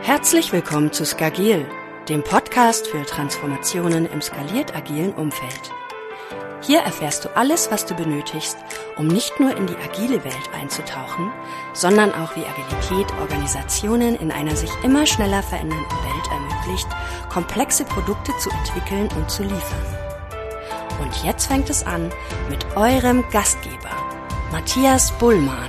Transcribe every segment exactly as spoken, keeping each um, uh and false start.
Herzlich willkommen zu Skagil, dem Podcast für Transformationen im skaliert agilen Umfeld. Hier erfährst du alles, was du benötigst, um nicht nur in die agile Welt einzutauchen, sondern auch wie Agilität Organisationen in einer sich immer schneller verändernden Welt ermöglicht, komplexe Produkte zu entwickeln und zu liefern. Und jetzt fängt es an mit eurem Gastgeber, Matthias Bullmann.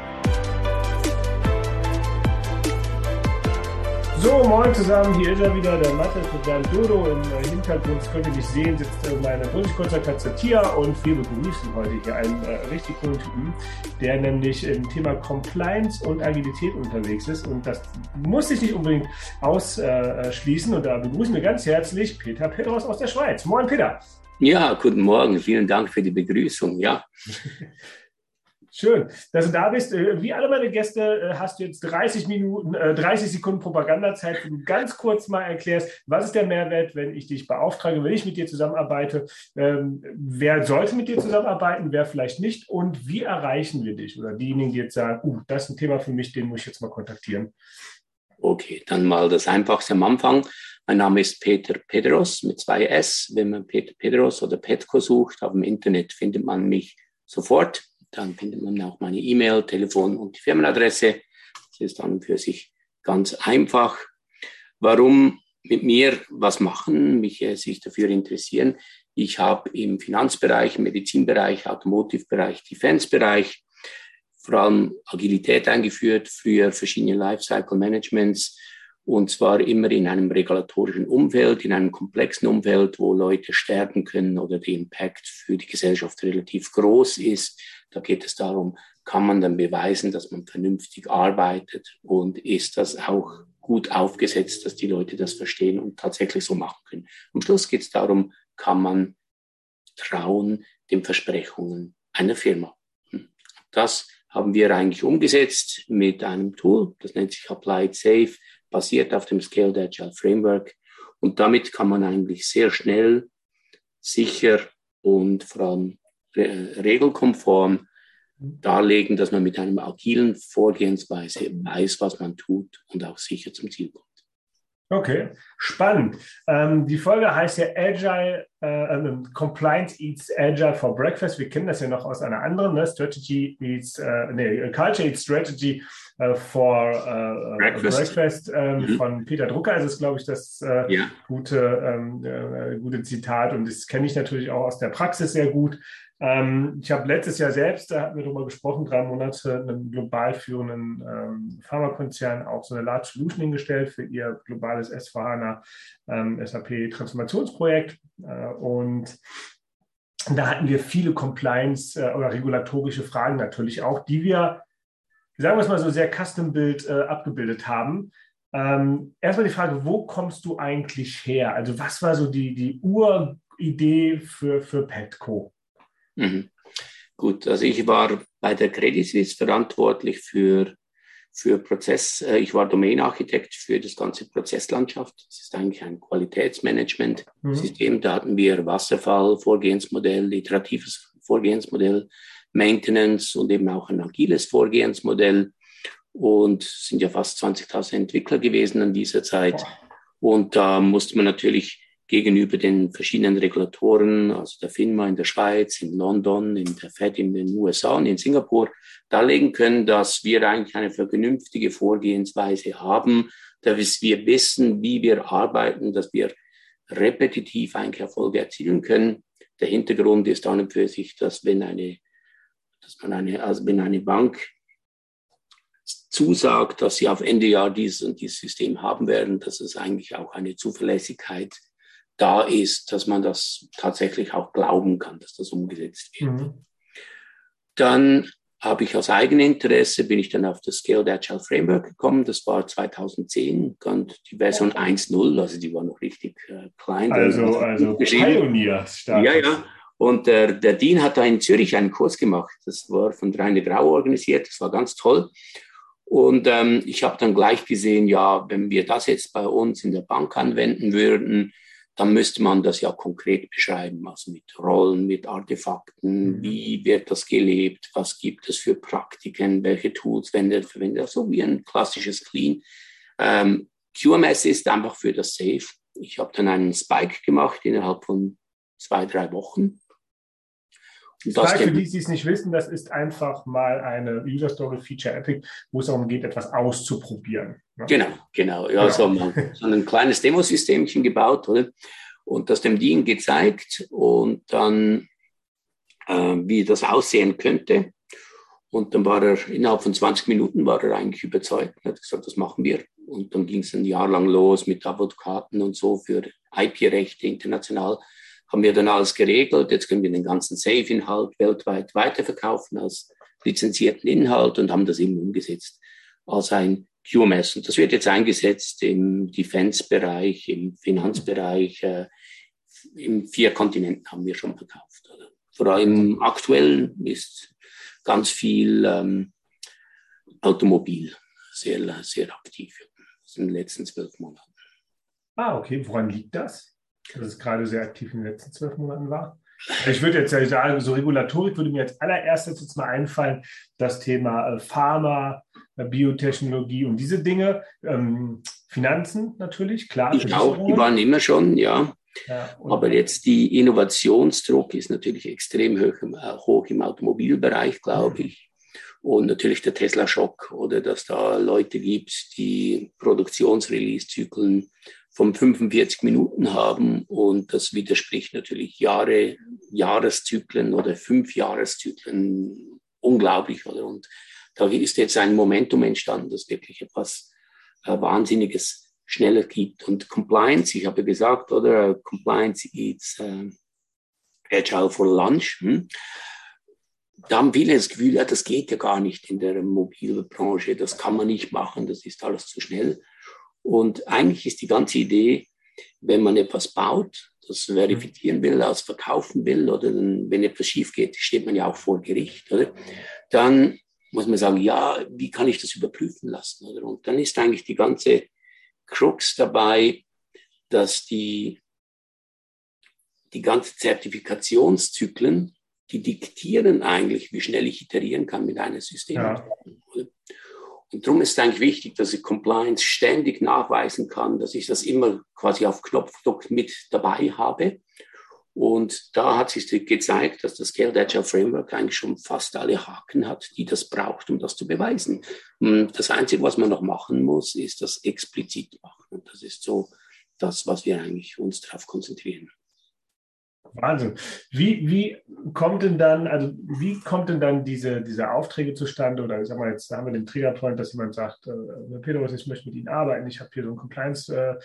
So, moin zusammen, hier ist er wieder, der Mathe für Bernd Dodo. Im Hintergrund, das könnt ihr nicht sehen, sitzt meine kurzer Katze Tia und wir begrüßen heute hier einen äh, richtig coolen Typen, der nämlich im Thema Compliance und Agilität unterwegs ist. Und das muss sich nicht unbedingt ausschließen. Und da begrüßen wir ganz herzlich Peter Pedros aus der Schweiz. Moin, Peter. Ja, guten Morgen, vielen Dank für die Begrüßung, ja. Schön, dass du da bist. Wie alle meine Gäste hast du jetzt dreißig Minuten, dreißig Sekunden Propagandazeit, wo du ganz kurz mal erklärst, was ist der Mehrwert, wenn ich dich beauftrage, wenn ich mit dir zusammenarbeite, ähm, wer sollte mit dir zusammenarbeiten, wer vielleicht nicht und wie erreichen wir dich? Oder diejenigen, die jetzt sagen, uh, das ist ein Thema für mich, den muss ich jetzt mal kontaktieren. Okay, dann mal das Einfachste am Anfang. Mein Name ist Peter Pedros mit zwei S. Wenn man Peter Pedros oder Petco sucht, auf dem Internet findet man mich sofort. Dann findet man auch meine E-Mail, Telefon und die Firmenadresse. Das ist dann für sich ganz einfach. Warum mit mir was machen, mich äh, sich dafür interessieren? Ich habe im Finanzbereich, im Medizinbereich, Automotive-Bereich, Defense-Bereich vor allem Agilität eingeführt, früher verschiedene Lifecycle-Managements und zwar immer in einem regulatorischen Umfeld, in einem komplexen Umfeld, wo Leute sterben können oder der Impact für die Gesellschaft relativ groß ist. Da geht es darum, kann man dann beweisen, dass man vernünftig arbeitet und ist das auch gut aufgesetzt, dass die Leute das verstehen und tatsächlich so machen können. Am Schluss geht es darum, kann man trauen den Versprechungen einer Firma. Das haben wir eigentlich umgesetzt mit einem Tool, das nennt sich Applied Safe, basiert auf dem Scaled Agile Framework. Und damit kann man eigentlich sehr schnell, sicher und vor allem regelkonform darlegen, dass man mit einer agilen Vorgehensweise weiß, was man tut und auch sicher zum Ziel kommt. Okay, spannend. Ähm, die Folge heißt ja Agile, äh, Compliance Eats Agile for Breakfast. Wir kennen das ja noch aus einer anderen, ne? Strategy Eats, äh, nee, Culture Eats Strategy äh, for äh, Breakfast, Breakfast ähm, mhm. von Peter Drucker. Also ist, glaube ich, das äh, ja. gute, ähm, äh, gute Zitat und das kenne ich natürlich auch aus der Praxis sehr gut. Ähm, ich habe letztes Jahr selbst, da hatten wir darüber gesprochen, drei Monate einem global führenden ähm, Pharmakonzern auch so eine Large Solution hingestellt für ihr globales S vier HANA ähm, S A P Transformationsprojekt. Äh, und da hatten wir viele Compliance- äh, oder regulatorische Fragen natürlich auch, die wir, sagen wir es mal so, sehr custom-built äh, abgebildet haben. Ähm, erstmal die Frage, wo kommst du eigentlich her? Also was war so die, die Uridee für, für Petco? Mhm. Gut, also ich war bei der Credit Suisse verantwortlich für, für Prozess. Ich war Domain-Architekt für das ganze Prozesslandschaft. Das ist eigentlich ein Qualitätsmanagement-System. Mhm. Da hatten wir Wasserfall-Vorgehensmodell, iteratives Vorgehensmodell, Maintenance und eben auch ein agiles Vorgehensmodell. Und es sind ja fast zwanzigtausend Entwickler gewesen an dieser Zeit. Und da musste man natürlich gegenüber den verschiedenen Regulatoren, also der FINMA in der Schweiz, in London, in der Fed in den U S A und in Singapur, darlegen können, dass wir eigentlich eine vernünftige Vorgehensweise haben, dass wir wissen, wie wir arbeiten, dass wir repetitiv eigentlich Erfolge erzielen können. Der Hintergrund ist an und für sich, dass wenn eine, dass man eine, also wenn eine Bank zusagt, dass sie auf Ende Jahr dieses und dieses System haben werden, dass es eigentlich auch eine Zuverlässigkeit da ist, dass man das tatsächlich auch glauben kann, dass das umgesetzt wird. Mhm. Dann habe ich aus eigenem Interesse, bin ich dann auf das Scaled Agile Framework gekommen. Das war zweitauszehn und die Version eins Punkt null, also die war noch richtig äh, klein. Also, also Pioneer-Status. Ja, ja. Und der, der Dean hat da in Zürich einen Kurs gemacht. Das war von Rainer Grau organisiert. Das war ganz toll. Und ähm, ich habe dann gleich gesehen, ja, wenn wir das jetzt bei uns in der Bank anwenden würden, dann müsste man das ja konkret beschreiben, also mit Rollen, mit Artefakten, wie wird das gelebt, was gibt es für Praktiken, welche Tools werden verwendet, so wie ein klassisches Clean. Ähm, Q M S ist einfach für das Safe. Ich habe dann einen Spike gemacht innerhalb von zwei, drei Wochen. Spike, für die, die es nicht wissen, das ist einfach mal eine User Story Feature Epic, wo es darum geht, etwas auszuprobieren. Ne? Genau, genau. Ja, genau. So, so ein kleines Demosystemchen gebaut, oder? Und das dem Dean gezeigt und dann, äh, wie das aussehen könnte. Und dann war er, innerhalb von zwanzig Minuten war er eigentlich überzeugt und hat gesagt, das machen wir. Und dann ging es ein Jahr lang los mit Advokaten und so für I P-Rechte international. Haben wir dann alles geregelt. Jetzt können wir den ganzen Safe-Inhalt weltweit weiterverkaufen als lizenzierten Inhalt und haben das eben umgesetzt als ein Q M S. Und das wird jetzt eingesetzt im Defense-Bereich, im Finanzbereich, äh, in vier Kontinenten haben wir schon verkauft. Oder? Vor allem aktuell ist ganz viel ähm, Automobil sehr, sehr aktiv in den letzten zwölf Monaten. Ah, okay. Woran liegt das? Dass es gerade sehr aktiv in den letzten zwölf Monaten war. Ich würde jetzt ja sagen, so Regulatorik würde mir als allererstes jetzt mal einfallen, das Thema Pharma, Biotechnologie und diese Dinge. Ähm, Finanzen natürlich, klar. Ich auch, die waren immer schon, ja. ja Aber jetzt die Innovationsdruck ist natürlich extrem hoch im, hoch im Automobilbereich, glaube mhm. ich. Und natürlich der Tesla-Schock oder dass da Leute gibt, die Produktionsrelease-Zyklen von fünfundvierzig Minuten haben und das widerspricht natürlich Jahre, Jahreszyklen oder Fünfjahreszyklen unglaublich. Oder? Und da ist jetzt ein Momentum entstanden, das wirklich etwas äh, Wahnsinniges schneller gibt. Und Compliance, ich habe gesagt, oder Compliance is äh, agile for lunch. Hm? Da haben viele das Gefühl, ja, das geht ja gar nicht in der Mobilbranche, das kann man nicht machen, das ist alles zu schnell. Und eigentlich ist die ganze Idee, wenn man etwas baut, das verifizieren will, als verkaufen will, oder dann, wenn etwas schief geht, steht man ja auch vor Gericht, oder? Dann muss man sagen, ja, wie kann ich das überprüfen lassen, oder? Und dann ist eigentlich die ganze Krux dabei, dass die, die ganzen Zertifikationszyklen, die diktieren eigentlich, wie schnell ich iterieren kann mit einem System. Ja. Und darum ist es eigentlich wichtig, dass ich Compliance ständig nachweisen kann, dass ich das immer quasi auf Knopfdruck mit dabei habe. Und da hat sich gezeigt, dass das Scaled Agile Framework eigentlich schon fast alle Haken hat, die das braucht, um das zu beweisen. Und das Einzige, was man noch machen muss, ist das explizit machen. Und das ist so das, was wir eigentlich uns darauf konzentrieren. Wahnsinn. Wie, wie kommt denn dann, also wie kommt denn dann diese, diese Aufträge zustande? Oder ich sag mal, jetzt haben wir den Triggerpoint, dass jemand sagt, äh, Pedro, ich möchte mit Ihnen arbeiten, ich habe hier so ein Compliance-Thema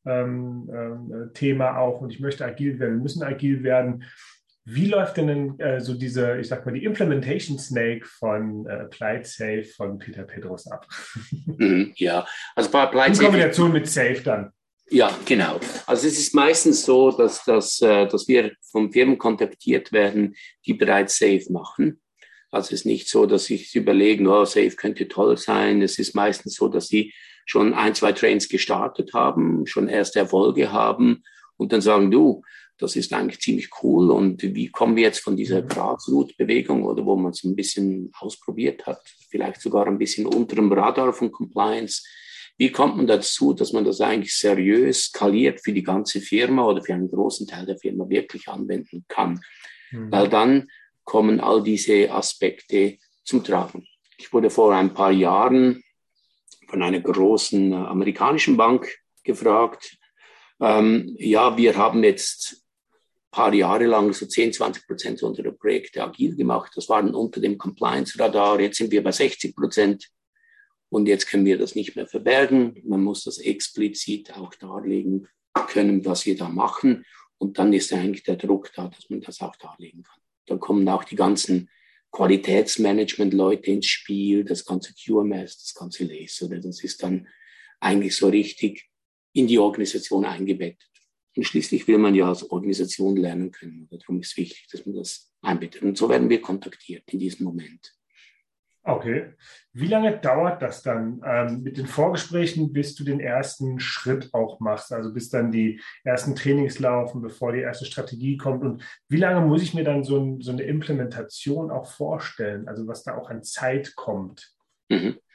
äh, ähm, auch und ich möchte agil werden, wir müssen agil werden. Wie läuft denn äh, so diese, ich sag mal, die Implementation Snake von äh, Applied Safe von Peter Pedros ab? Ja, also bei Applied In Safe. Kombination mit Safe dann. Ja, genau. Also es ist meistens so, dass, dass, dass wir von Firmen kontaktiert werden, die bereits Safe machen. Also es ist nicht so, dass sich überlegen, oh, Safe könnte toll sein. Es ist meistens so, dass sie schon ein, zwei Trains gestartet haben, schon erste Erfolge haben und dann sagen, du, das ist eigentlich ziemlich cool und wie kommen wir jetzt von dieser Grassroot-Bewegung oder wo man es ein bisschen ausprobiert hat, vielleicht sogar ein bisschen unter dem Radar von Compliance. Wie kommt man dazu, dass man das eigentlich seriös skaliert für die ganze Firma oder für einen großen Teil der Firma wirklich anwenden kann? Mhm. Weil dann kommen all diese Aspekte zum Tragen. Ich wurde vor ein paar Jahren von einer großen amerikanischen Bank gefragt, ähm, ja, wir haben jetzt ein paar Jahre lang so zehn, zwanzig Prozent unserer Projekte agil gemacht. Das waren unter dem Compliance-Radar. Jetzt sind wir bei sechzig Prozent. Und jetzt können wir das nicht mehr verbergen. Man muss das explizit auch darlegen können, was wir da machen. Und dann ist eigentlich der Druck da, dass man das auch darlegen kann. Dann kommen auch die ganzen Qualitätsmanagement-Leute ins Spiel, das ganze Q M S, das ganze Laser. Das ist dann eigentlich so richtig in die Organisation eingebettet. Und schließlich will man ja als Organisation lernen können. Darum ist es wichtig, dass man das einbettet. Und so werden wir kontaktiert in diesem Moment. Okay. Wie lange dauert das dann ähm, mit den Vorgesprächen, bis du den ersten Schritt auch machst? Also bis dann die ersten Trainings laufen, bevor die erste Strategie kommt. Und wie lange muss ich mir dann so, ein, so eine Implementation auch vorstellen? Also was da auch an Zeit kommt? Mhm.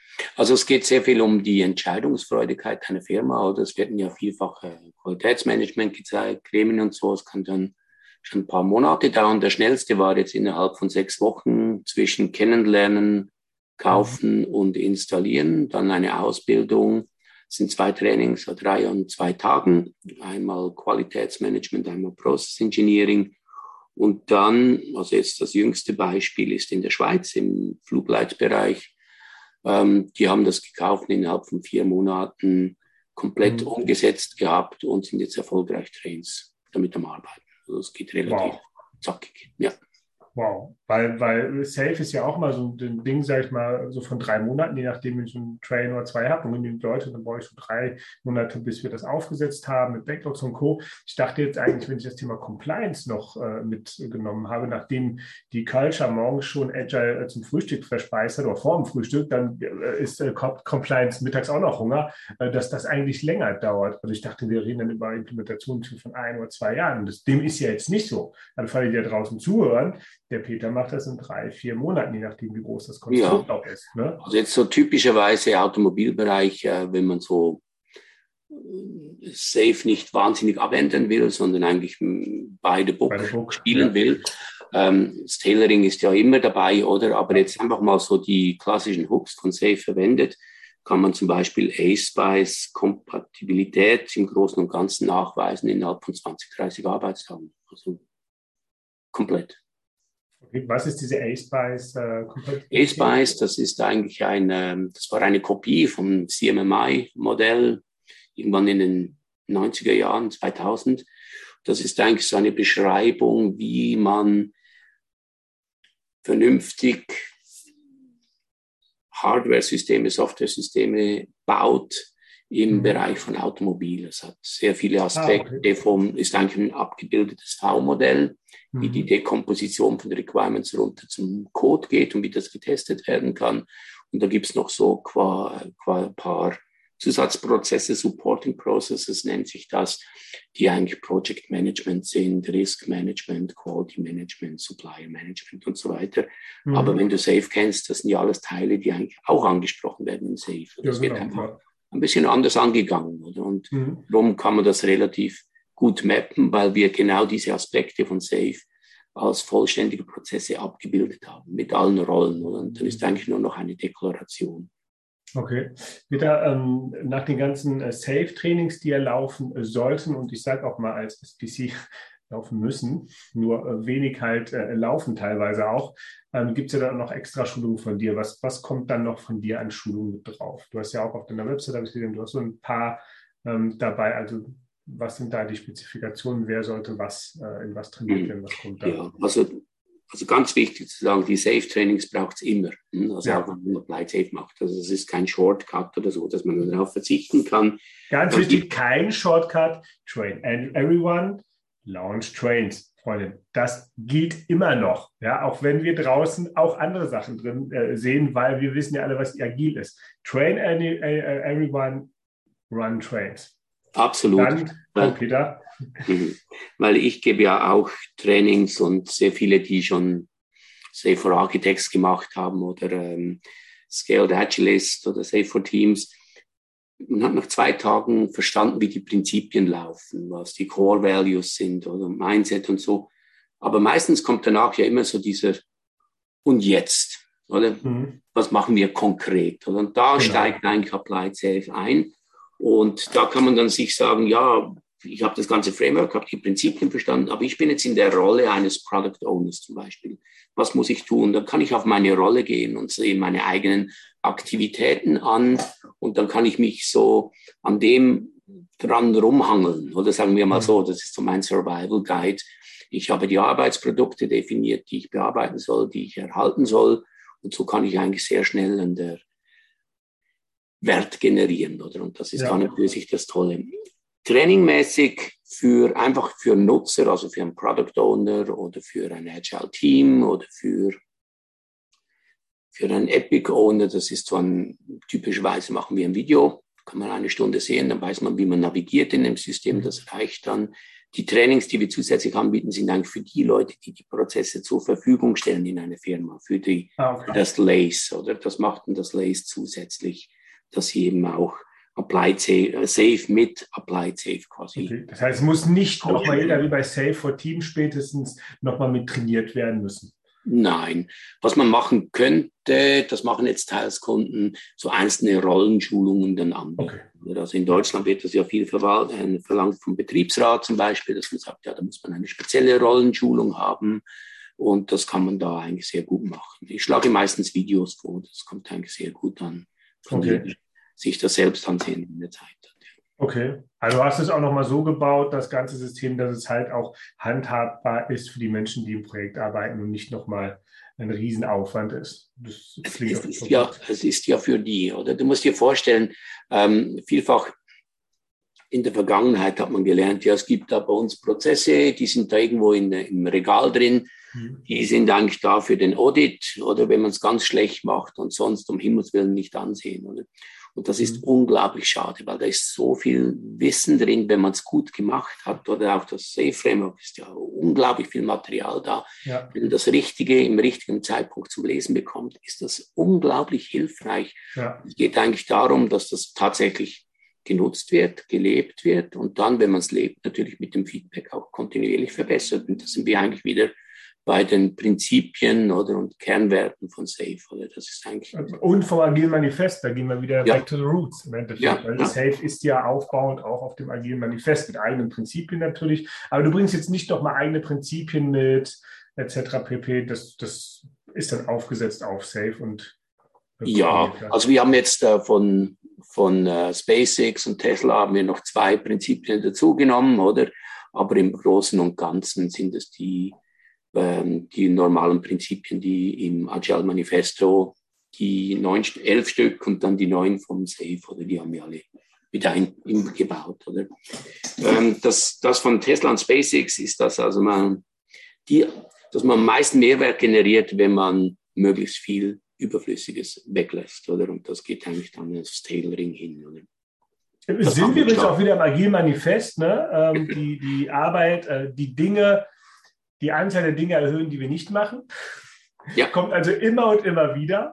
Also es geht sehr viel um die Entscheidungsfreudigkeit einer Firma, oder? Es wird ja vielfach äh, Qualitätsmanagement gezeigt, Gremien und so. Es kann dann schon ein paar Monate dauern. Der schnellste war jetzt innerhalb von sechs Wochen zwischen Kennenlernen, Kaufen und Installieren. Dann eine Ausbildung. Das sind zwei Trainings, so drei und zwei Tagen. Einmal Qualitätsmanagement, einmal Process Engineering. Und dann, also jetzt das jüngste Beispiel ist in der Schweiz im Flugleitbereich. Ähm, die haben das gekauft innerhalb von vier Monaten komplett mhm. umgesetzt gehabt und sind jetzt erfolgreich Trains damit am Arbeiten. Also es geht relativ wow. zackig. Ja. Wow, weil, weil Safe ist ja auch mal so ein Ding, sag ich mal, so von drei Monaten, je nachdem, wenn ich einen Train oder zwei habe und genügend Leute, dann brauche ich so drei Monate, bis wir das aufgesetzt haben mit Backlogs und Co. Ich dachte jetzt eigentlich, wenn ich das Thema Compliance noch äh, mitgenommen habe, nachdem die Culture morgens schon Agile äh, zum Frühstück verspeist hat oder vor dem Frühstück, dann äh, ist äh, Compliance mittags auch noch Hunger, äh, dass das eigentlich länger dauert. Also ich dachte, wir reden dann über Implementationen von ein oder zwei Jahren. Das, dem ist ja jetzt nicht so. Dann fallen die ja draußen zuhören. Der Peter macht das in drei, vier Monaten, je nachdem, wie groß das Konstrukt ja. auch ist. Ne? Also jetzt so typischerweise Automobilbereich, äh, wenn man so äh, Safe nicht wahnsinnig abändern will, sondern eigentlich beide Book, beide Book spielen ja. will. Ähm, das Tailoring ist ja immer dabei, oder? Aber jetzt einfach mal so die klassischen Hooks von Safe verwendet, kann man zum Beispiel A-Spice-Kompatibilität im Großen und Ganzen nachweisen innerhalb von zwanzig, dreißig Arbeitstagen. Also komplett. Okay, was ist diese A-Spice? Äh, A-Spice, das ist eigentlich eine, das war eine Kopie vom C M M I-Modell, irgendwann in den neunziger Jahren, zweitausend. Das ist eigentlich so eine Beschreibung, wie man vernünftig Hardware-Systeme, Software-Systeme baut im mhm. Bereich von Automobil. Es hat sehr viele Aspekte. Ah, okay. Vom, ist eigentlich ein abgebildetes V-Modell, mhm. wie die Dekomposition von Requirements runter zum Code geht und wie das getestet werden kann. Und da gibt's noch so qua, qua ein paar Zusatzprozesse, Supporting Processes nennt sich das, die eigentlich Project Management sind, Risk Management, Quality Management, Supplier Management und so weiter. Mhm. Aber wenn du Safe kennst, das sind ja alles Teile, die eigentlich auch angesprochen werden in Safe. Das ja, wird genau, einfach ja. ein bisschen anders angegangen, oder? Und mhm. darum kann man das relativ gut mappen, weil wir genau diese Aspekte von Safe als vollständige Prozesse abgebildet haben, mit allen Rollen, oder? Und dann ist eigentlich nur noch eine Deklaration. Okay. Peter, ähm, nach den ganzen äh, Safe-Trainings, die ja laufen äh, sollten, und ich sage auch mal als S P C laufen müssen, nur äh, wenig halt äh, laufen teilweise auch, ähm, gibt es ja dann noch extra Schulungen von dir. Was, was kommt dann noch von dir an Schulungen mit drauf? Du hast ja auch auf deiner Website, habe ich gesehen, du hast so ein paar ähm, dabei, also was sind da die Spezifikationen, wer sollte was, äh, in was trainiert werden, was kommt da? Ja, also Also ganz wichtig zu sagen, die Safe-Trainings braucht es immer. Also ja. auch wenn man Applied Safe macht. Also es ist kein Shortcut oder so, dass man darauf verzichten kann. Ganz wichtig, kein Shortcut. Train everyone, launch trains. Freunde, das gilt immer noch. Ja, auch wenn wir draußen auch andere Sachen drin äh, sehen, weil wir wissen ja alle, was agil ist. Train any, uh, everyone, run trains. Absolut. Dann kommt Peter. Weil ich gebe ja auch Trainings und sehr viele, die schon Safe for Architects gemacht haben oder ähm, Scaled Agilist oder Safe for Teams. Man hat nach zwei Tagen verstanden, wie die Prinzipien laufen, was die Core Values sind oder Mindset und so. Aber meistens kommt danach ja immer so dieser und jetzt, oder? Mhm. Was machen wir konkret? Und da genau. steigt eigentlich Applied Safe ein. Und da kann man dann sich sagen, ja, ich habe das ganze Framework, habe die Prinzipien verstanden, aber ich bin jetzt in der Rolle eines Product Owners zum Beispiel. Was muss ich tun? Dann kann ich auf meine Rolle gehen und sehe meine eigenen Aktivitäten an und dann kann ich mich so an dem dran rumhangeln. Oder sagen wir mal so, das ist so mein Survival Guide. Ich habe die Arbeitsprodukte definiert, die ich bearbeiten soll, die ich erhalten soll und so kann ich eigentlich sehr schnell an der Wert generieren, oder? Und das ist ja. dann für sich das Tolle. Trainingmäßig für, einfach für Nutzer, also für einen Product Owner oder für ein Agile Team oder für, für einen Epic Owner, das ist so ein, typischerweise machen wir ein Video, kann man eine Stunde sehen, dann weiß man, wie man navigiert in dem System, das reicht dann. Die Trainings, die wir zusätzlich anbieten, sind eigentlich für die Leute, die die Prozesse zur Verfügung stellen in einer Firma, für, die, ah, okay. für das L A C E, oder? Das macht dann das L A C E zusätzlich, dass sie eben auch Applied Safe, Safe mit Applied Safe quasi. Okay. Das heißt, es muss nicht nochmal jeder wie bei Safe for Team spätestens nochmal mit trainiert werden müssen. Nein. Was man machen könnte, das machen jetzt teils Kunden, so einzelne Rollenschulungen dann anbieten. Okay. Also in Deutschland wird das ja viel verlangt vom Betriebsrat zum Beispiel, dass man sagt, ja, da muss man eine spezielle Rollenschulung haben und das kann man da eigentlich sehr gut machen. Ich schlage meistens Videos vor, das kommt eigentlich sehr gut an, von okay. denen sich das selbst ansehen in der Zeit hat. Okay, also hast du es auch nochmal so gebaut, das ganze System, dass es halt auch handhabbar ist für die Menschen, die im Projekt arbeiten und nicht nochmal ein Riesenaufwand ist. Das es, ist, ist ja, es ist ja für die, oder? Du musst dir vorstellen, ähm, vielfach in der Vergangenheit hat man gelernt, ja, es gibt da bei uns Prozesse, die sind da irgendwo in, im Regal drin, mhm. die sind eigentlich da für den Audit oder wenn man es ganz schlecht macht und sonst um Himmels Willen nicht ansehen, oder? Und das ist mhm. unglaublich schade, weil da ist so viel Wissen drin, wenn man es gut gemacht hat. Oder auch das Safe Framework ist ja unglaublich viel Material da. Ja. Wenn man das Richtige im richtigen Zeitpunkt zum Lesen bekommt, ist das unglaublich hilfreich. Ja. Es geht eigentlich darum, dass das tatsächlich genutzt wird, gelebt wird und dann, wenn man es lebt, natürlich mit dem Feedback auch kontinuierlich verbessert. Und da sind wir eigentlich wieder bei den Prinzipien oder und Kernwerten von Safe. Oder das ist eigentlich und vom Agilen Manifest, da gehen wir wieder ja. back to the roots im Endeffekt. Ja, weil ja. Safe ist ja aufbauend auch auf dem Agilen Manifest mit eigenen Prinzipien natürlich. Aber du bringst jetzt nicht nochmal eigene Prinzipien mit et cetera pp. Das, das ist dann aufgesetzt auf Safe und ja, also wir haben jetzt äh, von, von äh, SpaceX und Tesla haben wir noch zwei Prinzipien dazugenommen, oder? Aber im Großen und Ganzen sind es die die normalen Prinzipien, die im Agile Manifesto, die neun, elf Stück und dann die neun vom Safe, oder die haben wir alle mit eingebaut, oder? Ähm, das, das von Tesla und SpaceX ist das, also man, die, dass man am meisten Mehrwert generiert, wenn man möglichst viel Überflüssiges weglässt, oder? Und das geht eigentlich dann ins Tailoring hin, oder? Das sind wir übrigens auch wieder im Agile Manifest, ne? Ähm, die, die Arbeit, äh, die Dinge, die Anzahl der Dinge erhöhen, die wir nicht machen. Ja. Kommt also immer und immer wieder.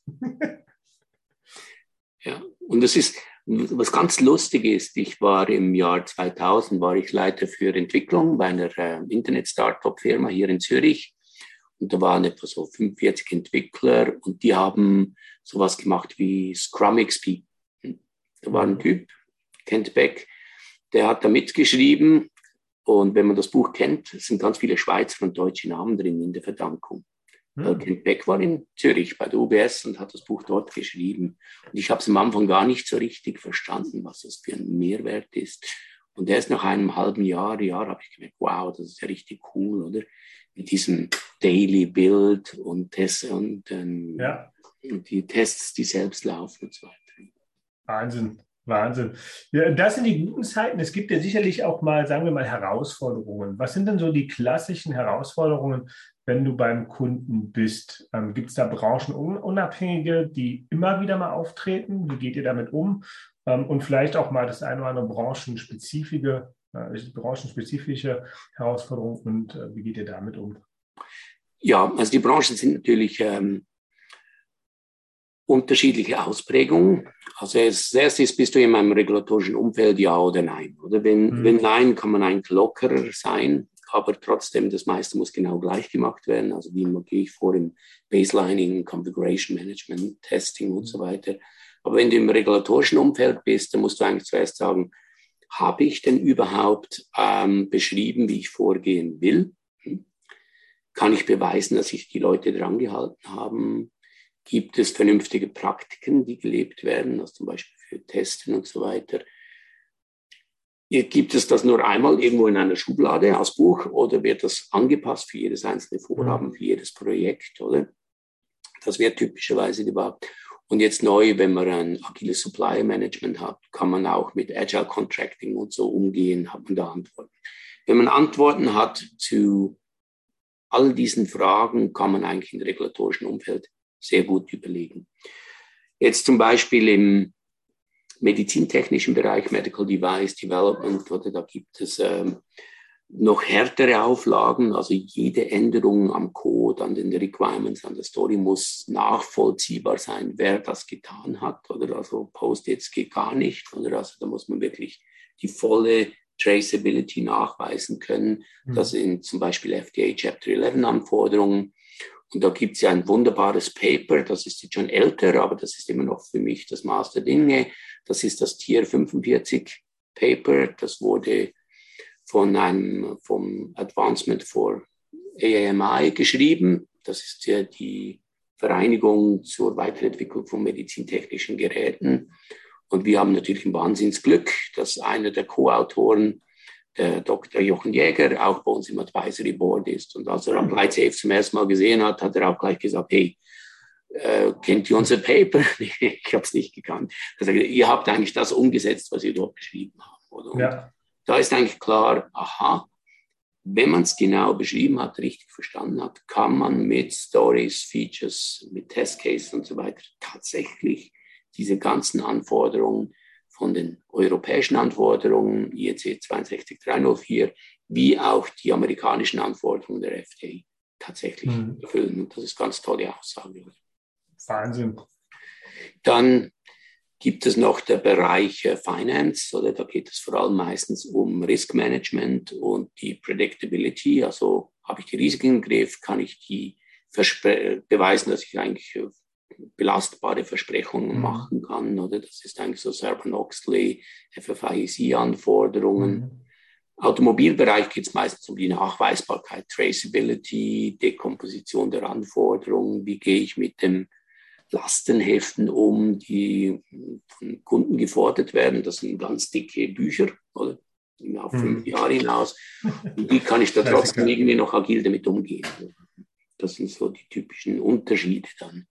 Ja, und das ist, was ganz lustig ist, ich war im Jahr zweitausend, war ich Leiter für Entwicklung bei einer äh, Internet-Startup-Firma hier in Zürich. Und da waren etwa so fünfundvierzig Entwickler und die haben sowas gemacht wie Scrum X P. Da war ein Typ, Kent Beck, der hat da mitgeschrieben. Und wenn man das Buch kennt, sind ganz viele Schweizer und deutsche Namen drin in der Verdankung. Mhm. Kent Beck war in Zürich bei der U B S und hat das Buch dort geschrieben. Und ich habe es am Anfang gar nicht so richtig verstanden, was das für ein Mehrwert ist. Und erst nach einem halben Jahr, Jahr habe ich gemerkt, wow, das ist ja richtig cool, oder? Mit diesem Daily Build und Tests und, ähm, ja. und die Tests, die selbst laufen und so weiter. Wahnsinn. Wahnsinn. Ja, das sind die guten Zeiten. Es gibt ja sicherlich auch mal, sagen wir mal, Herausforderungen. Was sind denn so die klassischen Herausforderungen, wenn du beim Kunden bist? Ähm, gibt es da Branchenunabhängige, die immer wieder mal auftreten? Wie geht ihr damit um? Ähm, und vielleicht auch mal das eine oder andere branchenspezifische, äh, branchenspezifische Herausforderung und äh, wie geht ihr damit um? Ja, also die Branchen sind natürlich ähm, unterschiedliche Ausprägungen. Also als erstes bist du in einem regulatorischen Umfeld, ja oder nein. Oder wenn, mhm. wenn nein, kann man eigentlich lockerer sein, aber trotzdem, das meiste muss genau gleich gemacht werden. Also wie gehe ich vor im Baselining, Configuration Management, Testing und so weiter. Aber wenn du im regulatorischen Umfeld bist, dann musst du eigentlich zuerst sagen, habe ich denn überhaupt ähm, beschrieben, wie ich vorgehen will? Hm? Kann ich beweisen, dass sich die Leute dran gehalten haben? Gibt es vernünftige Praktiken, die gelebt werden, also zum Beispiel für Testen und so weiter? Gibt es das nur einmal irgendwo in einer Schublade als Buch oder wird das angepasst für jedes einzelne Vorhaben, für jedes Projekt, oder? Das wird typischerweise gebaut. Und jetzt neu, wenn man ein agiles Supplier Management hat, kann man auch mit Agile Contracting und so umgehen, hat man da Antworten. Wenn man Antworten hat zu all diesen Fragen, kann man eigentlich im regulatorischen Umfeld sehr gut überlegen. Jetzt zum Beispiel im medizintechnischen Bereich, Medical Device Development, oder da gibt es ähm, noch härtere Auflagen, also jede Änderung am Code, an den Requirements, an der Story muss nachvollziehbar sein, wer das getan hat, oder also Post-its geht gar nicht, oder also da muss man wirklich die volle Traceability nachweisen können. Mhm. Das sind zum Beispiel F D A Chapter elf Anforderungen. Und da gibt es ja ein wunderbares Paper, das ist jetzt schon älter, aber das ist immer noch für mich das Maß der Dinge. Das ist das Tier fünfundvierzig Paper, das wurde von einem, vom Advancement for A A M I geschrieben. Das ist ja die Vereinigung zur Weiterentwicklung von medizintechnischen Geräten. Und wir haben natürlich ein Wahnsinnsglück, dass einer der Co-Autoren, der Doktor Jochen Jäger, auch bei uns im Advisory Board ist. Und als er am Lightsafe zum ersten Mal gesehen hat, hat er auch gleich gesagt, hey, äh, kennt ihr unser Paper? Ich habe es nicht gekannt. Er sagt, ihr habt eigentlich das umgesetzt, was ihr dort beschrieben habt. Oder? Ja. Da ist eigentlich klar, aha, wenn man es genau beschrieben hat, richtig verstanden hat, kann man mit Stories, Features, mit Testcases und so weiter tatsächlich diese ganzen Anforderungen von den europäischen Anforderungen, I E C zwei sechs drei null vier, wie auch die amerikanischen Anforderungen der F D A tatsächlich mhm. erfüllen. Und das ist eine ganz tolle Aussage. Wahnsinn. Dann gibt es noch der Bereich Finance, oder da geht es vor allem meistens um Risk Management und die Predictability. Also habe ich die Risiken im Griff, kann ich die Verspre- beweisen, dass ich eigentlich belastbare Versprechungen mhm. machen kann, oder? Das ist eigentlich so Sarbanes-Oxley, F F I E C-Anforderungen. Mhm. Automobilbereich geht es meistens um die Nachweisbarkeit, Traceability, Dekomposition der Anforderungen, wie gehe ich mit dem Lastenheften um, die von Kunden gefordert werden. Das sind ganz dicke Bücher, oder? Auf fünf mhm. Jahre hinaus. Und die kann ich da trotzdem irgendwie noch agil damit umgehen. Das sind so die typischen Unterschiede dann.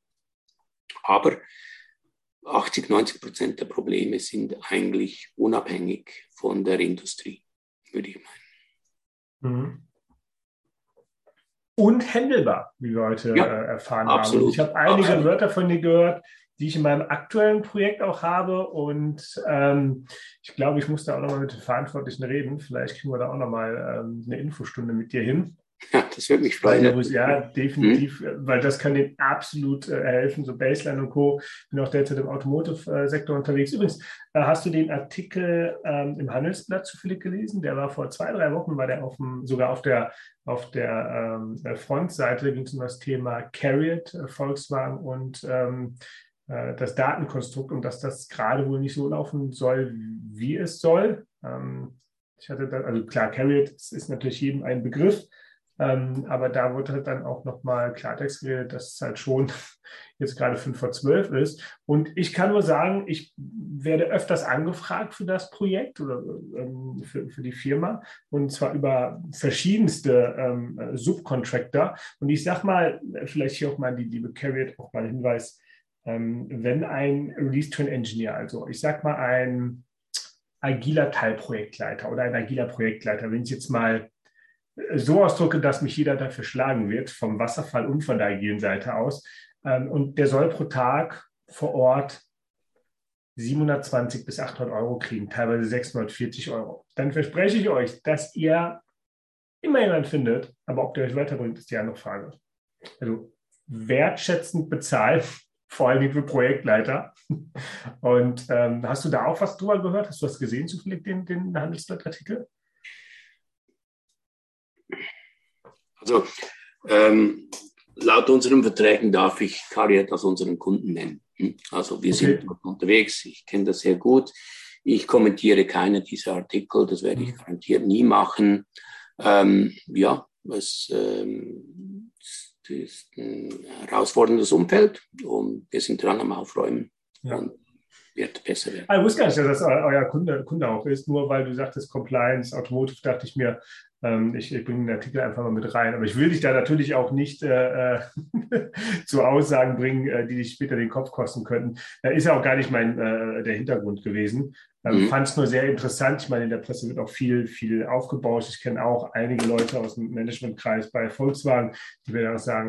Aber achtzig, neunzig Prozent der Probleme sind eigentlich unabhängig von der Industrie, würde ich meinen. Mhm. Und handelbar, wie wir heute ja, äh, erfahren absolut, haben. Ich habe einige absolut. Wörter von dir gehört, die ich in meinem aktuellen Projekt auch habe. Und ähm, ich glaube, ich muss da auch nochmal mit den Verantwortlichen reden. Vielleicht kriegen wir da auch nochmal ähm, eine Infostunde mit dir hin. Ja, das würde mich freuen. Weil, ja, definitiv, hm? weil das kann denen absolut äh, helfen, so Baseline und Co. Ich bin auch derzeit im Automotive-Sektor unterwegs. Übrigens, äh, hast du den Artikel ähm, im Handelsblatt zufällig gelesen? Der war vor zwei, drei Wochen, war der auf dem, sogar auf der, auf der ähm, Frontseite, ging es um das Thema Carriot, äh, Volkswagen und ähm, äh, das Datenkonstrukt und dass das gerade wohl nicht so laufen soll, wie es soll. Ähm, ich hatte da, also klar, Carriot ist natürlich jedem ein Begriff. Ähm, aber da wurde halt dann auch nochmal Klartext geredet, dass es halt schon jetzt gerade fünf vor zwölf ist. Und ich kann nur sagen, ich werde öfters angefragt für das Projekt oder ähm, für, für die Firma und zwar über verschiedenste ähm, Subcontractor. Und ich sag mal, vielleicht hier auch mal die liebe Carriot auch mal Hinweis, ähm, wenn ein Release-Train-Engineer, also ich sag mal ein agiler Teilprojektleiter oder ein agiler Projektleiter, wenn ich jetzt mal so ausdrücke, dass mich jeder dafür schlagen wird, vom Wasserfall und von der agilen Seite aus. Und der soll pro Tag vor Ort siebenhundertzwanzig bis achthundert Euro kriegen, teilweise sechshundertvierzig Euro. Dann verspreche ich euch, dass ihr immer jemanden findet, aber ob der euch weiterbringt, ist die andere Frage. Also wertschätzend bezahlt, vor allem für Projektleiter. Und ähm, hast du da auch was drüber gehört? Hast du das gesehen, zufällig, den, den Handelsblattartikel? Also ähm, laut unseren Verträgen darf ich Carriot als unseren Kunden nennen. Also wir okay. sind unterwegs, ich kenne das sehr gut. Ich kommentiere keine dieser Artikel, das werde ich garantiert nie machen. Ähm, ja, es ähm, ist ein herausforderndes Umfeld und wir sind dran am Aufräumen. Ja. Und wird besser werden. Ich wusste gar nicht, dass das euer Kunde, Kunde auch ist, nur weil du sagtest Compliance, Automotive, dachte ich mir, ähm, ich, ich bringe den Artikel einfach mal mit rein. Aber ich will dich da natürlich auch nicht äh, zu Aussagen bringen, äh, die dich später den Kopf kosten könnten. Da ist ja auch gar nicht mein äh, der Hintergrund gewesen. Ähm, mhm. Fand es nur sehr interessant. Ich meine, in der Presse wird auch viel, viel aufgebauscht. Ich kenne auch einige Leute aus dem Managementkreis bei Volkswagen, die mir dann auch sagen,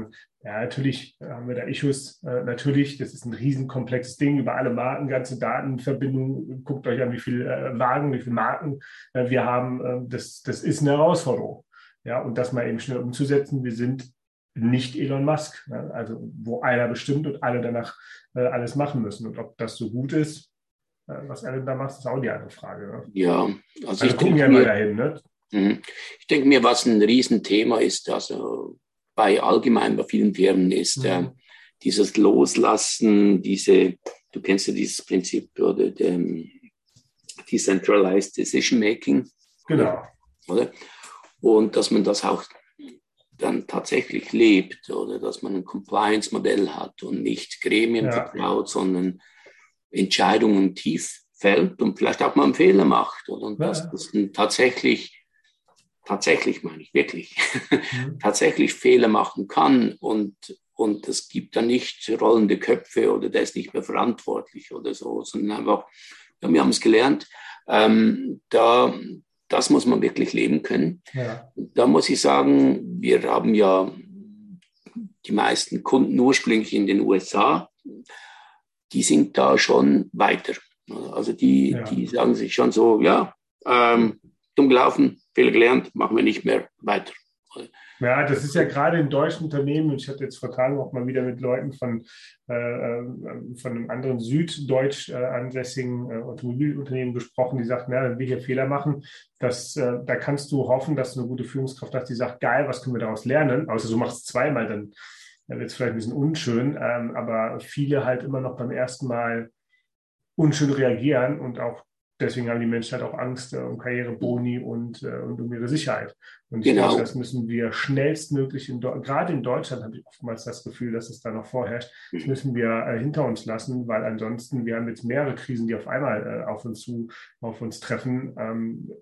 Ja, natürlich haben wir da Issues. Äh, natürlich, das ist ein riesenkomplexes Ding über alle Marken, ganze Datenverbindungen. Guckt euch an, wie viele äh, Wagen, wie viele Marken äh, wir haben. Äh, das, das ist eine Herausforderung. Ja, und das mal eben schnell umzusetzen. Wir sind nicht Elon Musk, ne? Also wo einer bestimmt und alle danach äh, alles machen müssen. Und ob das so gut ist, äh, was Elon da macht, ist auch die andere Frage. Ne? Ja, also Alle gucken ja immer dahin. Ne? Ich denke mir, was ein Riesenthema ist, also bei allgemein bei vielen Firmen ist mhm. äh, dieses Loslassen, diese, du kennst ja dieses Prinzip oder dem Decentralized Decision Making. Genau. Oder? Und dass man das auch dann tatsächlich lebt oder dass man ein Compliance-Modell hat und nicht Gremien ja. vertraut, sondern Entscheidungen tief fällt und vielleicht auch mal einen Fehler macht. Oder? Und ja. dass das tatsächlich tatsächlich meine ich wirklich, mhm. tatsächlich Fehler machen kann und, und es gibt da nicht rollende Köpfe oder der ist nicht mehr verantwortlich oder so, sondern einfach, ja, wir haben es gelernt, ähm, da, das muss man wirklich leben können. Ja. Da muss ich sagen, wir haben ja die meisten Kunden ursprünglich in den U S A, die sind da schon weiter. Also die, ja. die sagen sich schon so, ja, ähm, dumm gelaufen, Fehler gelernt, machen wir nicht mehr weiter. Ja, das ist ja gerade in deutschen Unternehmen, und ich hatte jetzt vor Tagen auch mal wieder mit Leuten von, äh, von einem anderen süddeutsch äh, ansässigen äh, Automobilunternehmen gesprochen, die sagten, ja, wenn wir hier Fehler machen, das, äh, da kannst du hoffen, dass du eine gute Führungskraft hast, die sagt, geil, was können wir daraus lernen? Außer du machst es zweimal, dann, dann wird es vielleicht ein bisschen unschön, ähm, aber viele halt immer noch beim ersten Mal unschön reagieren und auch deswegen haben die Menschen halt auch Angst äh, um Karriereboni und, äh, und um ihre Sicherheit. Und ich genau. glaube, das müssen wir schnellstmöglich, in gerade in Deutschland habe ich oftmals das Gefühl, dass es da noch vorherrscht, das müssen wir äh, hinter uns lassen, weil ansonsten, wir haben jetzt mehrere Krisen, die auf einmal äh, auf uns zu, auf uns treffen. Ähm,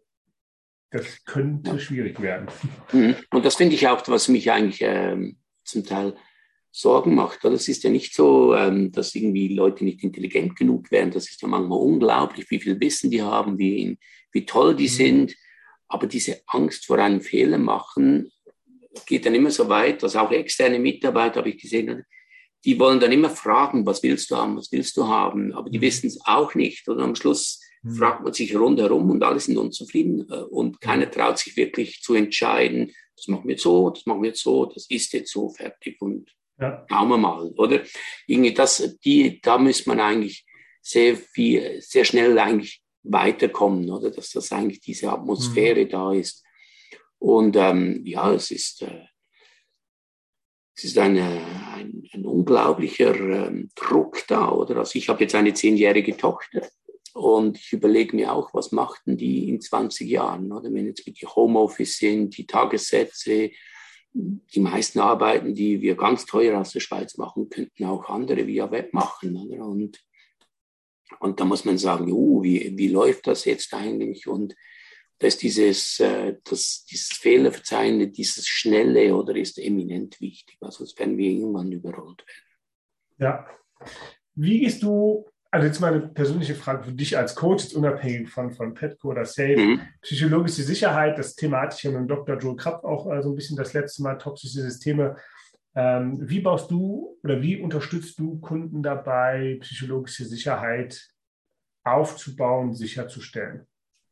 das könnte ja. schwierig werden. Und das finde ich auch, was mich eigentlich ähm, zum Teil Sorgen macht. Das ist ja nicht so, dass irgendwie Leute nicht intelligent genug wären. Das ist ja manchmal unglaublich, wie viel Wissen die haben, wie, wie toll die mhm. sind. Aber diese Angst vor einem Fehler machen geht dann immer so weit, dass auch externe Mitarbeiter, habe ich gesehen, die wollen dann immer fragen, was willst du haben, was willst du haben? Aber die mhm. wissen es auch nicht. Und am Schluss mhm. fragt man sich rundherum und alle sind unzufrieden und keiner traut sich wirklich zu entscheiden, das machen wir jetzt so, das machen wir jetzt so, das ist jetzt so fertig und ja. Schauen wir mal, oder? Irgendwie das, die, da muss man eigentlich sehr viel, sehr schnell eigentlich weiterkommen, oder? Dass das eigentlich diese Atmosphäre mhm. da ist. Und ähm, ja, es ist, äh, es ist eine, ein, ein unglaublicher ähm, Druck da, oder? Also ich habe jetzt eine zehnjährige Tochter und ich überlege mir auch, was machten die in zwanzig Jahren, oder? Wenn jetzt mit die Homeoffice sind, die Tagessätze, die meisten Arbeiten, die wir ganz teuer aus der Schweiz machen, könnten auch andere via Web machen. Oder? Und, und da muss man sagen, uh, wie, wie läuft das jetzt eigentlich? Und dass dieses, das, dieses Fehlerverzeihende, dieses Schnelle oder ist eminent wichtig. Also sonst werden wir irgendwann überrollt werden. Ja. Wie gehst du, also jetzt mal eine persönliche Frage für dich als Coach, jetzt unabhängig von, von Petco oder Safe, mhm. psychologische Sicherheit, das thematisch hier mit dem Doktor Joel Krapp auch äh, so ein bisschen das letzte Mal, toxische Systeme. Ähm, wie baust du oder wie unterstützt du Kunden dabei, psychologische Sicherheit aufzubauen, sicherzustellen?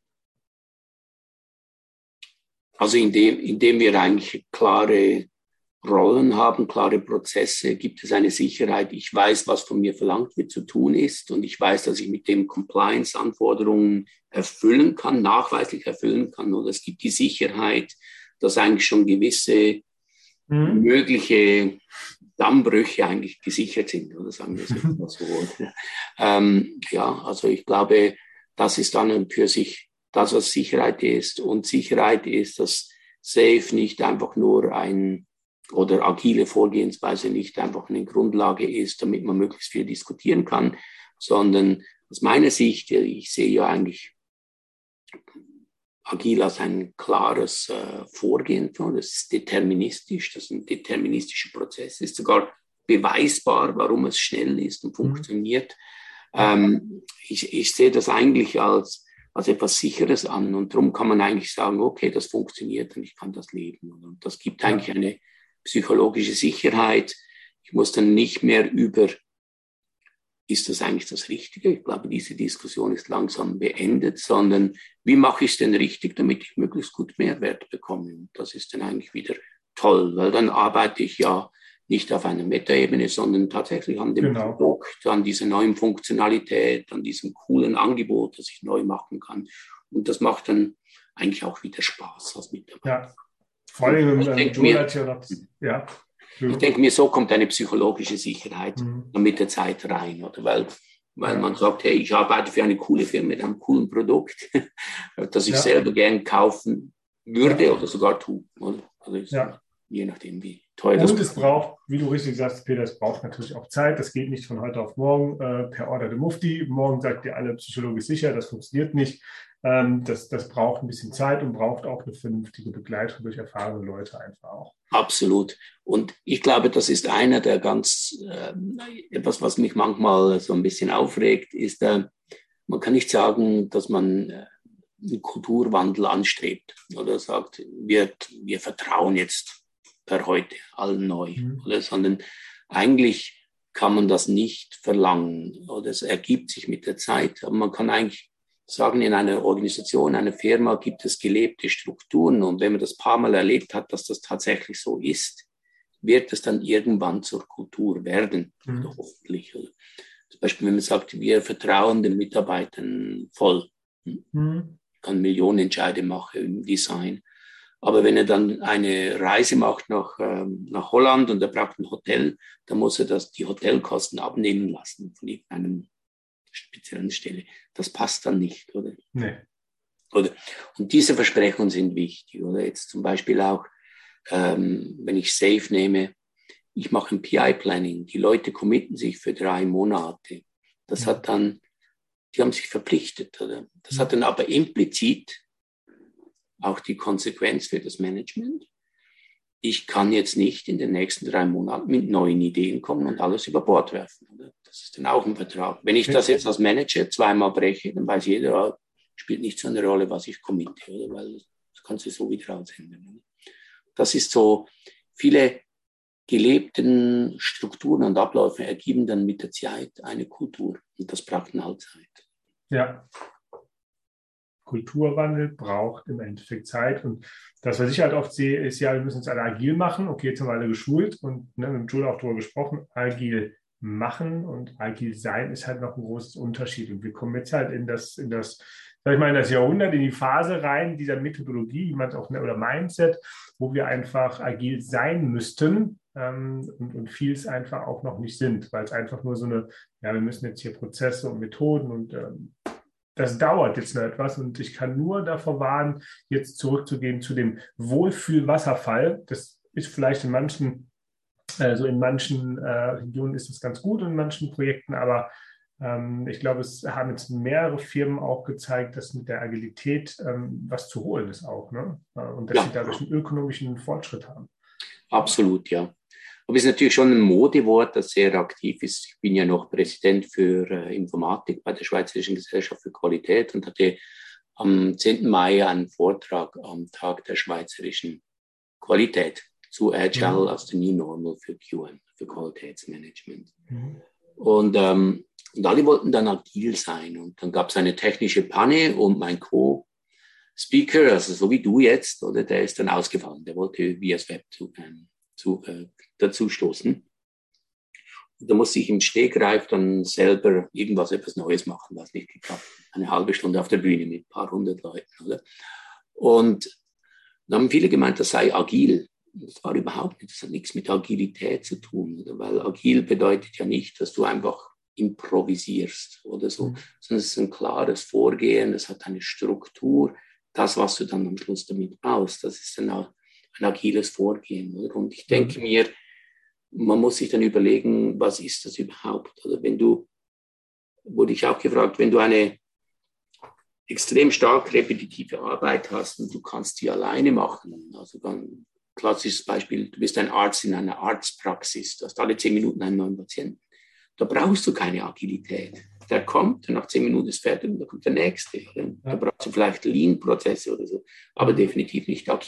Also indem, indem wir eigentlich klare Rollen haben, klare Prozesse, gibt es eine Sicherheit. Ich weiß, was von mir verlangt wird zu tun ist und ich weiß, dass ich mit dem Compliance-Anforderungen erfüllen kann, nachweislich erfüllen kann. Und es gibt die Sicherheit, dass eigentlich schon gewisse mhm. mögliche Dammbrüche eigentlich gesichert sind, oder sagen wir es mal so. ähm, ja, also ich glaube, das ist dann und für sich das, was Sicherheit ist. Und Sicherheit ist, dass Safe nicht einfach nur ein oder agile Vorgehensweise nicht einfach eine Grundlage ist, damit man möglichst viel diskutieren kann, sondern aus meiner Sicht, ich sehe ja eigentlich agil als ein klares äh, Vorgehen. Das ist deterministisch, das ist ein deterministischer Prozess, ist sogar beweisbar, warum es schnell ist und funktioniert. Mhm. Ähm, ich, ich sehe das eigentlich als, als etwas Sicheres an und darum kann man eigentlich sagen, okay, das funktioniert und ich kann das leben. Und das gibt eigentlich eine psychologische Sicherheit. Ich muss dann nicht mehr über, ist das eigentlich das Richtige? Ich glaube, diese Diskussion ist langsam beendet, sondern wie mache ich es denn richtig, damit ich möglichst gut Mehrwert bekomme? Und das ist dann eigentlich wieder toll, weil dann arbeite ich ja nicht auf einer Metaebene, sondern tatsächlich an dem Genau. Produkt, an dieser neuen Funktionalität, an diesem coolen Angebot, das ich neu machen kann. Und das macht dann eigentlich auch wieder Spaß als Mitarbeiter. Ja, vor allem, ich ähm, denke Joel mir, hat ja noch, ja. ich denke mir, so kommt eine psychologische Sicherheit Mhm. mit der Zeit rein, oder? Weil, weil Ja. man sagt, hey, ich arbeite für eine coole Firma mit einem coolen Produkt, das ich Ja. selber gern kaufen würde Ja. oder sogar tue. Oder? Also ist, Ja. je nachdem, wie teuer das Und es braucht, wie du richtig sagst, Peter, es braucht natürlich auch Zeit. Das geht nicht von heute auf morgen äh, per Order de Mufti. Morgen sagt ihr alle psychologisch sicher, das funktioniert nicht. Ähm, das, das braucht ein bisschen Zeit und braucht auch eine vernünftige Begleitung durch erfahrene Leute einfach auch. Absolut. Und ich glaube, das ist einer der ganz, äh, etwas, was mich manchmal so ein bisschen aufregt, ist, äh, man kann nicht sagen, dass man äh, einen Kulturwandel anstrebt oder sagt, wir, wir vertrauen jetzt per heute allen neu, Mhm. oder, sondern eigentlich kann man das nicht verlangen oder es ergibt sich mit der Zeit. Aber man kann eigentlich sagen, in einer Organisation, einer Firma gibt es gelebte Strukturen und wenn man das ein paar Mal erlebt hat, dass das tatsächlich so ist, wird es dann irgendwann zur Kultur werden, Mhm. oder hoffentlich. Oder. Zum Beispiel, wenn man sagt, wir vertrauen den Mitarbeitern voll, Mhm. kann Millionen Entscheide machen im Design. Aber wenn er dann eine Reise macht nach, ähm, nach Holland und er braucht ein Hotel, dann muss er das, die Hotelkosten abnehmen lassen von irgendeiner speziellen Stelle. Das passt dann nicht, oder? Nee. Oder? Und diese Versprechungen sind wichtig, oder? Jetzt zum Beispiel auch, ähm, wenn ich Safe nehme, ich mache ein P I-Planning. Die Leute committen sich für drei Monate. Das Mhm. hat dann, die haben sich verpflichtet, oder? Das hat dann aber implizit auch die Konsequenz für das Management. Ich kann jetzt nicht in den nächsten drei Monaten mit neuen Ideen kommen und alles über Bord werfen. Oder? Das ist dann auch ein Vertrag. Wenn ich das jetzt als Manager zweimal breche, dann weiß jeder, ah, spielt nicht so eine Rolle, was ich committe, oder? Weil das kannst du so wieder ausändern. Das ist so, viele gelebten Strukturen und Abläufe ergeben dann mit der Zeit eine Kultur. Und das braucht dann halt Zeit. Ja. Kulturwandel braucht im Endeffekt Zeit. Und das, was ich halt oft sehe, ist ja, wir müssen es alle agil machen. Okay, jetzt haben wir alle geschult und ne, mit Joel auch darüber gesprochen, agil machen und agil sein ist halt noch ein großes Unterschied. Und wir kommen jetzt halt in das, in das, sag ich mal, in das Jahrhundert, in die Phase rein dieser Methodologie, wie man es auch nennt, oder Mindset, wo wir einfach agil sein müssten ähm, und, und vieles einfach auch noch nicht sind, weil es einfach nur so eine, ja, wir müssen jetzt hier Prozesse und Methoden und ähm, das dauert jetzt noch etwas und ich kann nur davor warnen, jetzt zurückzugehen zu dem Wohlfühl-Wasserfall. Das ist vielleicht in manchen, also in manchen äh, Regionen ist das ganz gut, in manchen Projekten, aber ähm, ich glaube, es haben jetzt mehrere Firmen auch gezeigt, dass mit der Agilität ähm, was zu holen ist auch, ne? Und dass Ja. sie dadurch einen ökonomischen Fortschritt haben. Absolut, ja. Aber es ist natürlich schon ein Modewort, das sehr aktiv ist. Ich bin ja noch Präsident für äh, Informatik bei der Schweizerischen Gesellschaft für Qualität und hatte am zehnten Mai einen Vortrag am Tag der schweizerischen Qualität zu Agile Mhm. als the New Normal für Q M, für Qualitätsmanagement. Mhm. Und, ähm, und alle wollten dann agil sein. Und dann gab es eine technische Panne und mein Co-Speaker, also so wie du jetzt, oder, der ist dann ausgefallen. Der wollte via Web zu, ähm, zu, äh, dazu stoßen. Und da musste ich im Stegreif dann selber irgendwas etwas Neues machen, was nicht geklappt hat. Eine halbe Stunde auf der Bühne mit ein paar hundert Leuten. Oder? Und dann haben viele gemeint, das sei agil. Das war überhaupt nicht, das hat nichts mit Agilität zu tun. Oder? Weil agil bedeutet ja nicht, dass du einfach improvisierst oder so, mhm. sondern es ist ein klares Vorgehen, es hat eine Struktur. Das, was du dann am Schluss damit baust, das ist dann auch ein agiles Vorgehen. Oder? Und ich denke mhm. mir, man muss sich dann überlegen, was ist das überhaupt? Oder wenn du, wurde ich auch gefragt, wenn du eine extrem stark repetitive Arbeit hast und du kannst die alleine machen, also dann klassisches Beispiel, du bist ein Arzt in einer Arztpraxis, du hast alle zehn Minuten einen neuen Patienten, da brauchst du keine Agilität. Der kommt, nach zehn Minuten ist fertig und dann kommt der nächste. Oder? Da brauchst du vielleicht Lean-Prozesse oder so, aber definitiv nicht agil.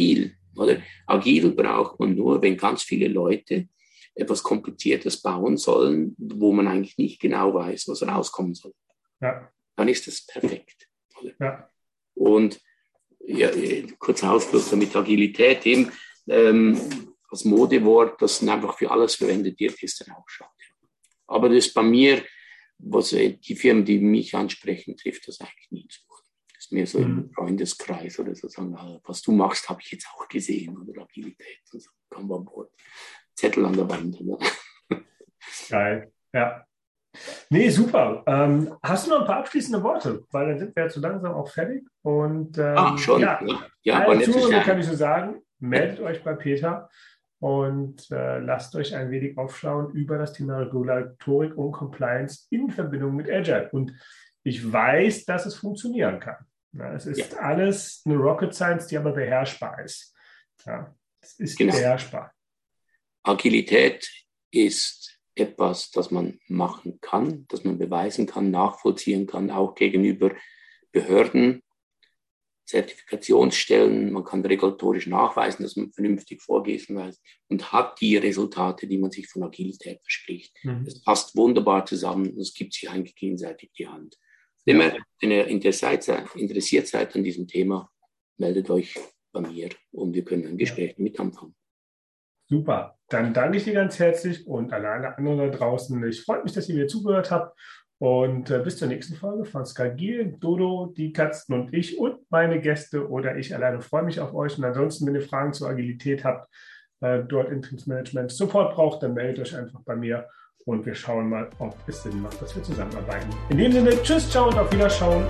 Oder? Agil braucht man nur, wenn ganz viele Leute etwas Kompliziertes bauen sollen, wo man eigentlich nicht genau weiß, was rauskommen soll. Ja. Dann ist das perfekt. Oder? Ja. Und ja, kurzer Ausflug mit Agilität eben ähm, als Modewort, das einfach für alles verwendet wird, ist dann auch schade. Aber das ist bei mir, was die Firmen, die mich ansprechen, trifft das eigentlich nie zu. Das ist mehr so mhm. im Freundeskreis oder so sagen, was du machst, habe ich jetzt auch gesehen. Oder Agilität und so, komm an Bord. Zettel an der Wand. Oder? Geil, ja. Nee, super. Ähm, hast du noch ein paar abschließende Worte? Weil dann sind wir jetzt so langsam auch fertig. Und ähm, ah, schon. Ja, ja, ja alle Zuhörer kann ich so sagen, meldet euch bei Peter und äh, lasst euch ein wenig aufschauen über das Thema Regulatorik und Compliance in Verbindung mit Agile. Und ich weiß, dass es funktionieren kann. Ja, es ist ja. alles eine Rocket Science, die aber beherrschbar ist. Ja, es ist genau. beherrschbar. Agilität ist etwas, das man machen kann, das man beweisen kann, nachvollziehen kann, auch gegenüber Behörden, Zertifikationsstellen. Man kann regulatorisch nachweisen, dass man vernünftig vorgeht und hat die Resultate, die man sich von Agilität verspricht. Mhm. Das passt wunderbar zusammen und es gibt sich eigentlich gegenseitig die Hand. Wenn ihr interessiert seid an diesem Thema, meldet euch bei mir und wir können ein Gespräch mit anfangen. Super, dann danke ich dir ganz herzlich und an alle anderen da draußen. Ich freue mich, dass ihr mir zugehört habt und äh, bis zur nächsten Folge von Skagil, Dodo, die Katzen und ich und meine Gäste oder ich alleine freue mich auf euch. Und ansonsten, wenn ihr Fragen zur Agilität habt, äh, dort Interimsmanagement Support braucht, dann meldet euch einfach bei mir und wir schauen mal, ob es Sinn macht, dass wir zusammenarbeiten. In dem Sinne, tschüss, ciao und auf Wiederschauen.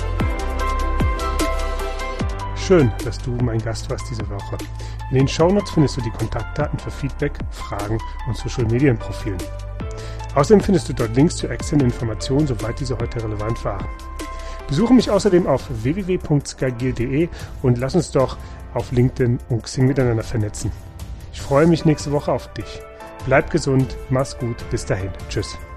Schön, dass du mein Gast warst diese Woche. In den Shownotes findest du die Kontaktdaten für Feedback, Fragen und Social-Medien-Profilen. Außerdem findest du dort Links zu externen Informationen, soweit diese heute relevant waren. Besuche mich außerdem auf w w w punkt skagil punkt de und lass uns doch auf LinkedIn und Xing miteinander vernetzen. Ich freue mich nächste Woche auf dich. Bleib gesund, mach's gut, bis dahin. Tschüss.